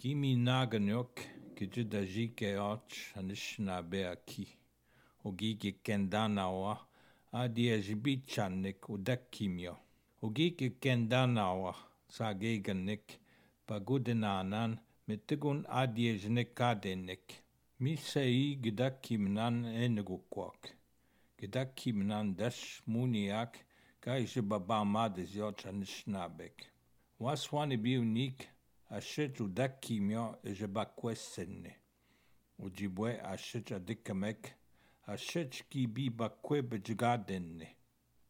Kimi naganyok kijidajike och anishna beaki. Ogiki kendanawa adiajibichanik udakimyo. Ogiki kendanawa sageganik pagudenanan mitigun adiajnikadenik. Misei gidakimnan enegukwak. Gidakimnan dash muniak gaijibabamades yoch anishnabek. Waswani bi unik ashit udakimyo ejebakwesenne. Ujibwe ashit adikamek ashit ki bi bakwe bejgadenne.